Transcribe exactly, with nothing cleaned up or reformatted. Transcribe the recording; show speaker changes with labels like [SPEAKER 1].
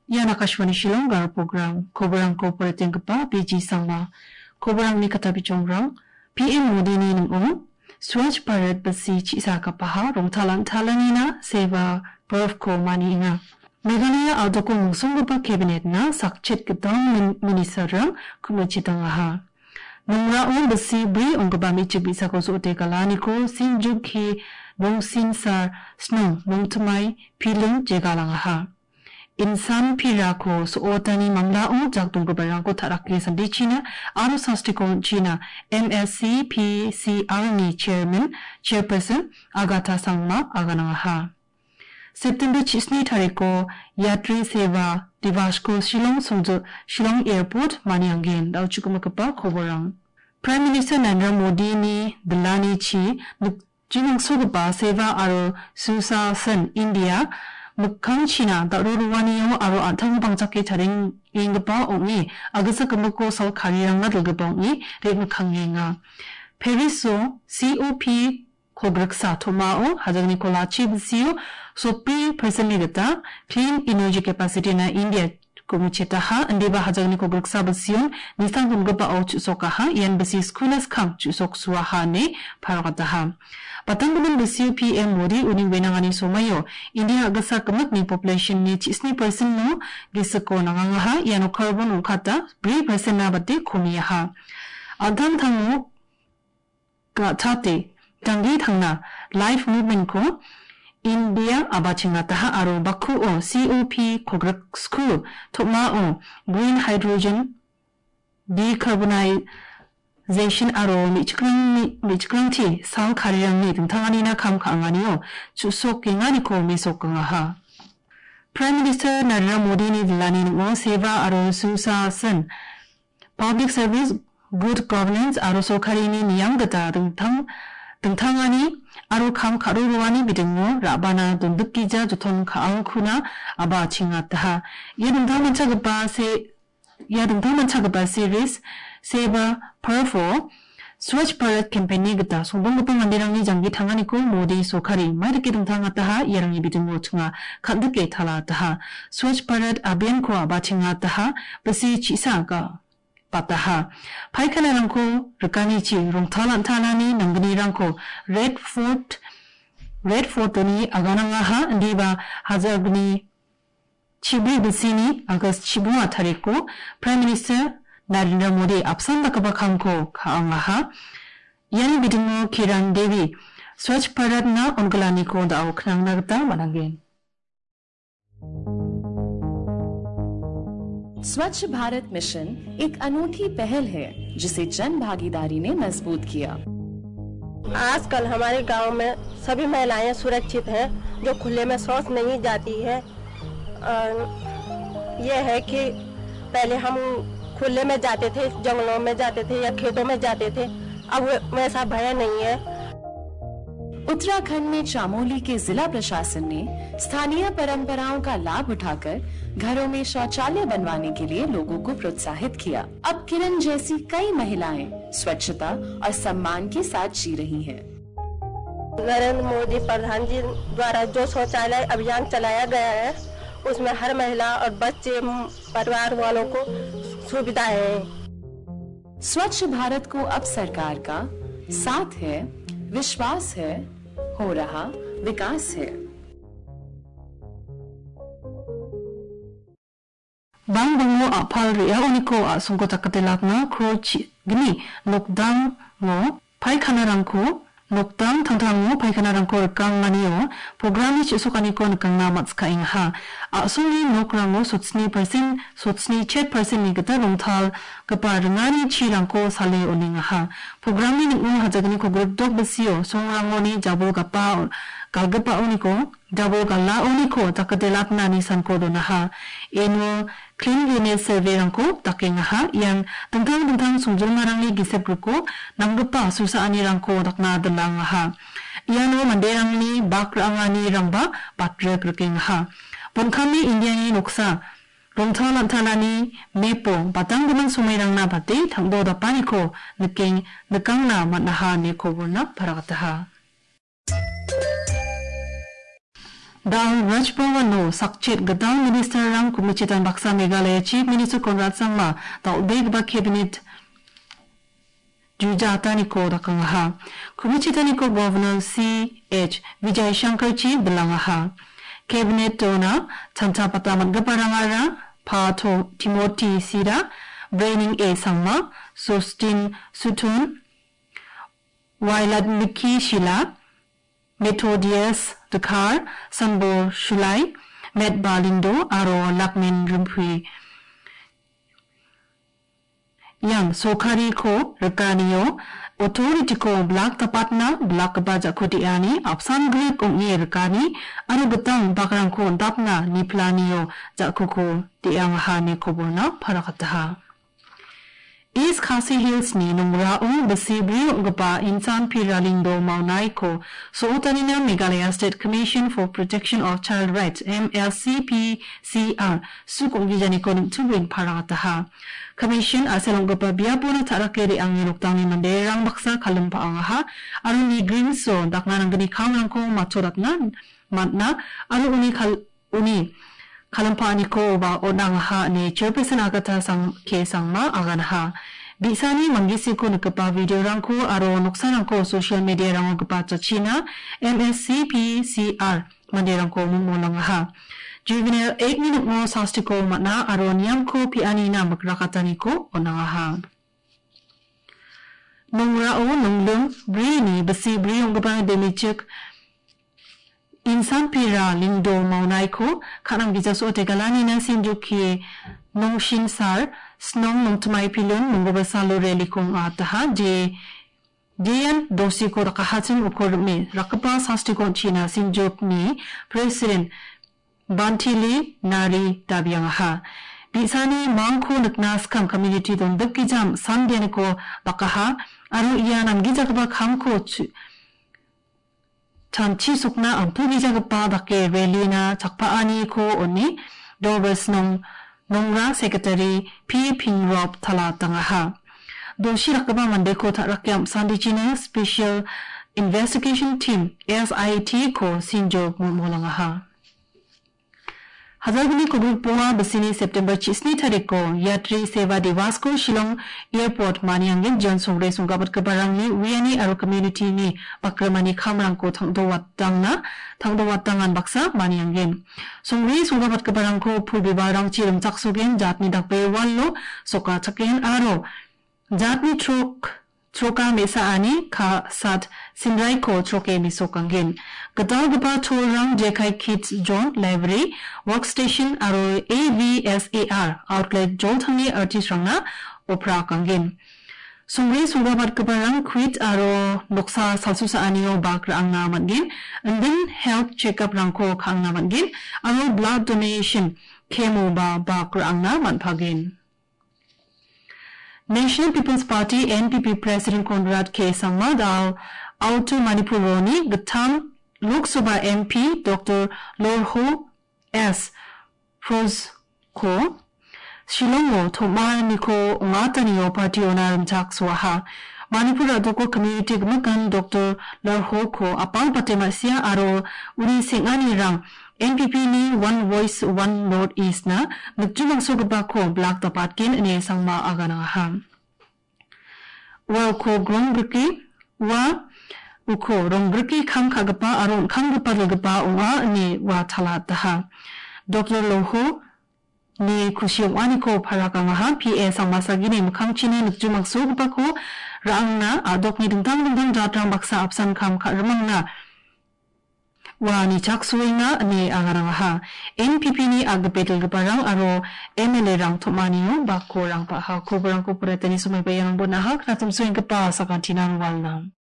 [SPEAKER 1] Yan Akashwani Shillong Gar program Kobrang Cooperating Kapa B G Sangma Kobrang ni Katabi Chongrang P M Modi ni nung Swatch Bharat Basi Chisa Kapaha Rong Talan Talanina Seva Perf Ko Mani Inga Meghalaya Aldoko Musungapa Cabinet na Sakchit Kitang Minister Kumachitang Aha Nungra on Basi Bri on Gabami Chibisa Koso Tekalaniko Sinjuk Ki Bong Sin Sar Snow Bong Tumai Piling Jegalang Aha Insan Pirako so otani mamla o jagdung gobarangko tarakli sandi China aro sastikon China M S C P C R ni chairman chairperson Agatha Sangma agananga September chisni tariko yatri seva divashko Shillong songjo Shillong airport maniangin dau chukumakapa koborang Prime Minister Narendra Modi ni Delani chi jinang sugapa seva aro Susa Sen India Mukhang China da ruruwani aro antang bangchake charing ingpa ongi agasa kamako sal kharirang na dulgapa ongi re mukhang nga Paris so C O P Kobraksa Tomao Hajagni Kolachi Bsio so P personally gata clean energy capacity na India Kumicheta ha andeba Hajagni Kobraksa Bsio nisang dulgapa au chusoka ha yan basi schoolas khang chusok suwa ha ne paragata ha Patanggunan besi P M Modi uning wenangani somayo India agasa kamak ni population ni chisni percent no gisako nangangaha yano carbon ukata three percent na bate kumiyaha Adhan thangu ka thate tangi thangna life movement ko India abachingataha aro bakhu o C O P kograk school thoma o green hydrogen decarbonization Zation aro michkrang michkrang ti sang khariyang ni tangani na kham khanganiyo chusok kingani ko misokanga ha Prime Minister Narendra Modi ni dilani no seva aro susa sen Public Service Good Governance aro sokhari ni niyang data tang tangani aro kham kharuwani bidingo rabana dundukija joton khaangkhuna aba chingata yedung thaman chagpa se yedung thaman chagpa series Seva Perfo Swatch Bharat campaign gata songbongpa mandirangni janggi thangani ko Modi sokhari maidike dungthangataha yarangi bidingo chunga khandike thalataha Swatch Bharat abhiyan ko abachingataha basi chisa ka pataha phaikhanarangko rkani chi rongthalan thalani nangni rangko Red Fort Red Fort ni aganangaha ndiba hazagni chibi bisini August chibua thariko Prime Minister Narendra Modi apsanda kabakangko kaangaha yani bidingo Kiran Devi Swachh Bharat na ongalani ko dao khnang nagta manangin
[SPEAKER 2] स्वच्छ भारत मिशन एक अनूठी पहल है जिसे जन भागीदारी ने मजबूत किया
[SPEAKER 3] आजकल हमारे गांव में सभी महिलाएं सुरक्षित हैं जो खुले में शौच नहीं जाती है यह है कि पहले हम खुले में जाते थे जंगलों में जाते थे या खेतों में जाते थे अब वैसा भय नहीं है
[SPEAKER 2] उत्तराखंड में चामोली के जिला प्रशासन ने स्थानीय परंपराओं का लाभ उठाकर घरों में शौचालय बनवाने के लिए लोगों को प्रोत्साहित किया अब किरण जैसी कई महिलाएं स्वच्छता और सम्मान के साथ जी रही हैं।
[SPEAKER 3] नरेंद्र मोदी प्रधान जी द्वारा जो शौचालय अभियान चलाया गया है उसमें हर महिला और बच्चे परिवार वालों को सुविधा है।
[SPEAKER 2] स्वच्छ भारत को अब सरकार का साथ है, विश्वास है, हो रहा विकास है।
[SPEAKER 1] Bang bango apal ria uniko asungko takatelak na krochi gini lockdown mo paikhanarangko lockdown tangtangmo paikhanarangko rekang maniyo programi chisukaniko nekang na matskaing ha asuli nokrango sotsni percent sotsni chet percent ni gata rongthal gapa rengani chirangko sale oning ha programi nikmo hajagni ko grodok besio songrango ni jabo gapa galgapa uniko jabo galla uniko takatelak na ni sanko donaha eno Cleanliness survey rangko takenga ha yang tentang-tentang sungjulngarangni gisep ruko nanggepa susaani rangko takna delanga ha iano manderangni bakrangani rangba patrek rekenga ha bonkami indiani noksa rongthalan-thalani mepo batangguman sumairangna bate thangdo dapaniko nekeng nekangna matnaha ne koborna paragataha Dal Rajbhavano Sakchit Gadang Minister Rang Kumichitan Baksa Meghalaya Chief Minister Conrad Sangma Dal Begba Cabinet Jujataniko Dakangaha Kumichitaniko Governor C H Vijay Shankar Chief Belangaha Cabinet Dona Tantapataman Gaparangara Pato Timothy Sira Braining A Sangma Sustin Sutun Wailad Miki Shila Methodius Dakar Sanbor Shulai Med Balindo Aro Lakmin Rumpui Yang Sokari Ko Rekanio Authority Ko Black Tapatna Black Baja Kutiani Apsan Greek Ungi Rekani Aro Betang Bakarang Ko Dapna Niplanio Jakuko Tiangahani Kobona Parakataha East Khasi Hills ni Numraung Basibri Ungapa Insan Piralindo Maunaiko Sultanina Meghalaya State Commission for Protection of Child Rights M L C P C R Sukong Gijanikon Tubin Parataha Commission Aselongapa Biapuna Tarakeri ang Yuluktang ni Manderang Baksa Kalumpa Angaha Aruni Green So Daknang Gani Kamrangko Maturatnan Matna Aru Uni Kal Uni Kalampani ko ba onangha ni Chairperson agata sang ke sangma aganaha bisani manggisi ko nagpa video rangko aro nuksan ko social media rang gpa china M S C P C R mandirang ko mumulangha juvenile eight minute mo sastiko matna aro niyam ko piani na magrakatani ko onangha nongrao nonglung brini basi briong gpa demichik Insan Pira Lindo Maunaiko Kanang Gijaso Tegalani na Sinjuki Nong Shinsar Snong Nong Tumay Pilon Mungobasalo Relikong Ataha Je Dian Dosiko Rakahatun Ukorme Rakapa Sastikon China Sinjuk ni President Bantili Nari Tabiangaha Bisani Mangko Naknaskam Community Don Dukijam Sandianiko Bakaha Aru Iyanam Gijakaba Kamko Chanchi sukna ang pugijagpa dake relina chakpaani ko oni Dorbers nong nongra secretary P Pingrop tala tangaha doshi rakaba mande ko tarakyam sandichina special investigation team S I T ko sinjo molangaha Hazarguni Kogulpoa Basini September Chisni Tariko Yatri Seva Divasco Shillong Airport Maniangin Johnson Resung Gabat Kabarangni Wiani Aro Community ni Bakramani Kamrangko Tangdo Watangna Tangdo Watangan Baksa Maniangin Sungri Sungabat Kabarangko Pubibarang Chiram Taksugin Jatni Dakbe Wallo Soka Chakin Aro Jatni Trok Troka Mesa Ani Ka Sat Sinrai Ko Troke Misokangin Gadal Gaba Torang Jekai Kids John Library Workstation Aro A V S A R Outlet Joltangi Artist Rangna Opera Kangin Sungri Sungabat Kabarang Quit Aro Noksa Salsusa Anio Bakra Ang Namangin and then Health Checkup Rangko Kang Namangin Aro Blood Donation Kemo Ba Bakra Ang Naman National People's Party N P P President Conrad K. Sangma Dal Auto Manipuroni Gatam Lok Sabha M P Doctor Lorho S. Frozko Shillongo Thoma Niko Ungataniyo Party Onaram Chakswaha Manipura Doko Community Gmakan Doctor Lorho Ko Apang Patemasia Aro Uri Singani Rang N P P ni One Voice One Northeast na nagtulong sugaba ko Black Tapatkin ni Sangma Aganaham. Wa ko Grongbriki wa uko Rongbriki Kam Kagapa Aron Kangapa Lagapa Uwa ni wa Talataha. Doctor Loho ni Kushiyong ko Parakangaha P A Sangma Sagini Mukang Chini nagtulong sugaba ko Raang na adok ni Dintang Dintang Jatrang Baksa Apsan Kam Karamang na Wani chaksuwi nga ni agarangha N P P ni agbetel gaparang aro M L A rang tomaniyo bako rang paha kubarang ko puretani sumaybayang bonahak na tumsuing kapa sa kantinang walnang.